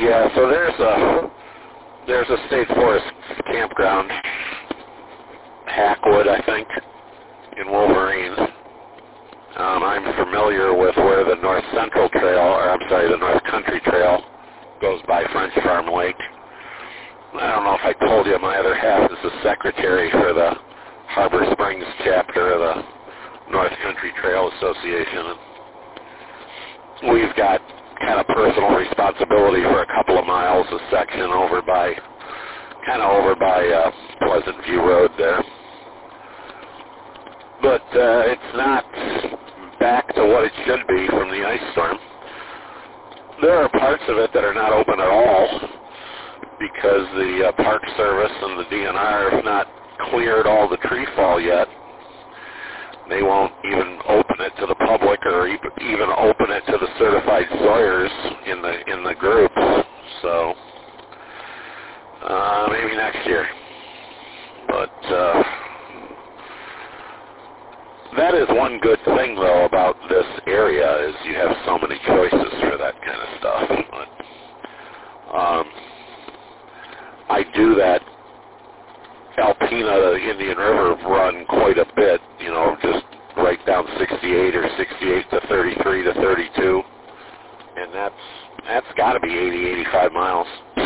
Yeah, so there's a state forest campground, Hackwood, I think, in Wolverine. I'm familiar with where the North Central Trail, the North Country Trail goes by French Farm Lake. I don't know if I told you, my other half is the secretary for the Harbor Springs chapter of the North Country Trail Association. We've got kind of personal responsibility for a couple of miles a section over by Pleasant View Road there. But it's not back to what it should be from the ice storm. There are parts of it that are not open at all because the Park Service and the DNR have not cleared all the tree fall yet. They won't even open it to the public or even open it to the certified sawyers in the groups. So maybe next year. But that is one good thing, though, about this area is you have so many choices for that kind of stuff. But, I do that Alpena Indian River run quite a bit, just right down 68 or 68 to 33 to 32, and that's got to be 80, 85 miles.